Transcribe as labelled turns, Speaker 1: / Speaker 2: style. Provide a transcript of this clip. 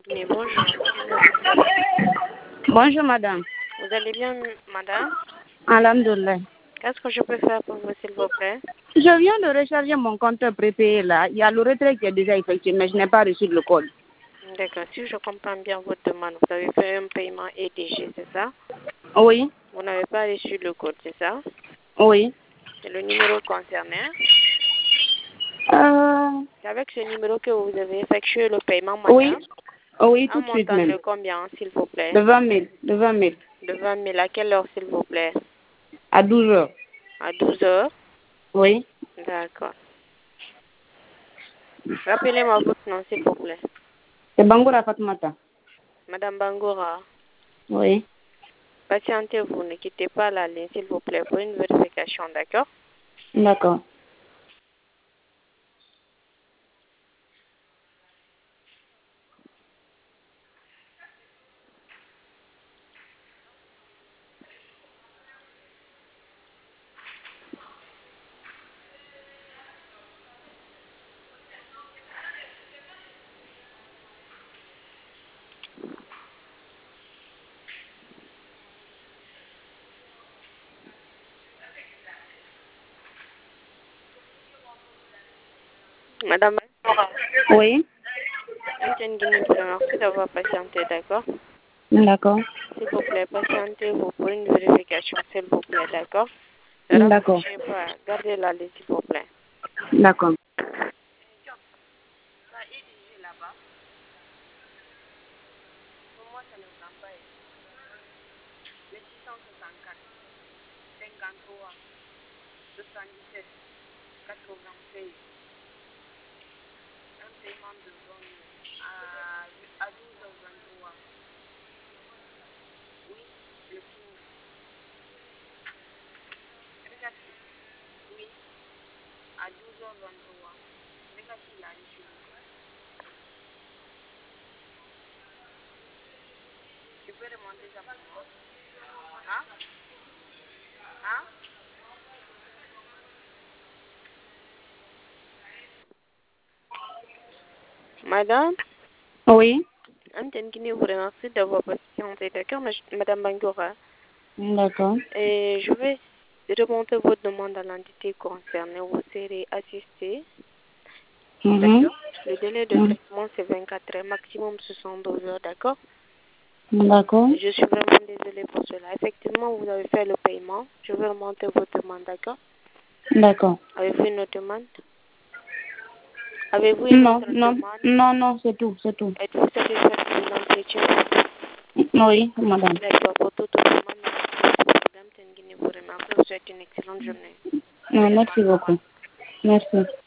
Speaker 1: Mais bonjour, que je vous sers?
Speaker 2: Bonjour madame.
Speaker 1: Vous allez bien, madame?
Speaker 2: Alhamdulillah.
Speaker 1: Qu'est-ce que je peux faire pour vous, s'il vous plaît?
Speaker 2: Je viens de recharger mon compte prépayé là. Il y a le retrait qui est déjà effectué, mais je n'ai pas reçu le code.
Speaker 1: D'accord. Si je comprends bien votre demande, vous avez fait un paiement EDG, c'est ça?
Speaker 2: Oui,
Speaker 1: Vous n'avez pas reçu le code, c'est ça?
Speaker 2: oui.
Speaker 1: C'est le numéro concerné. C'est avec ce numéro que vous avez effectué le paiement, madame?
Speaker 2: Oui, oui,
Speaker 1: Un
Speaker 2: tout de suite
Speaker 1: montant de
Speaker 2: même.
Speaker 1: combien, s'il vous plaît?
Speaker 2: De 20 000, de 20 000.
Speaker 1: De 20 000. À quelle heure, s'il vous plaît?
Speaker 2: À 12 heures.
Speaker 1: À 12 heures?
Speaker 2: Oui.
Speaker 1: D'accord. Rappelez-moi votre nom, s'il vous plaît.
Speaker 2: C'est Bangoura Fatmata.
Speaker 1: Madame Bangoura,
Speaker 2: Oui.
Speaker 1: patientez-vous, ne quittez pas la ligne, s'il vous plaît, pour une vérification, d'accord?
Speaker 2: D'accord.
Speaker 1: Madame Bangoura,
Speaker 2: Oui.
Speaker 1: merci d'avoir patienté, d'accord?
Speaker 2: D'accord.
Speaker 1: S'il vous plaît, patientez-vous pour une vérification, s'il vous plaît, d'accord? Ne
Speaker 2: D'accord.
Speaker 1: raccrochez pas, gardez la ligne, s'il vous plaît.
Speaker 2: D'accord.
Speaker 1: Pour moi, ça ne prend pas. Le 664, 53, 77, 96. Un paiement de 20 000 à 12h23. Oui, le signe. Regarde. Oui, à 12h23. Regarde s'il a reçu le code. Tu peux remonter ça pour moi? Hein? Hein? Madame,
Speaker 2: Oui.
Speaker 1: Amtengini vous remercie d'avoir patienté, d'accord, Madame Bangoura?
Speaker 2: D'accord.
Speaker 1: Et je vais remonter votre demande à l'entité concernée. Vous serez assisté, d'accord? Le délai de traitement, c'est 24 heures, maximum 72 heures, d'accord?
Speaker 2: D'accord.
Speaker 1: Je suis vraiment désolée pour cela. Effectivement, vous avez fait le paiement. Je vais remonter votre demande, d'accord?
Speaker 2: D'accord.
Speaker 1: Avez-vous une autre demande? Avez-vous une autre demande?
Speaker 2: Non, c'est tout, c'est tout.
Speaker 1: Êtes-vous satisfaite de l'entretien?
Speaker 2: Oui, madame.
Speaker 1: D'accord, pour toute demande, Madame Tengini vous remercie. Je vous souhaite une excellente journée.
Speaker 2: Merci beaucoup. Merci.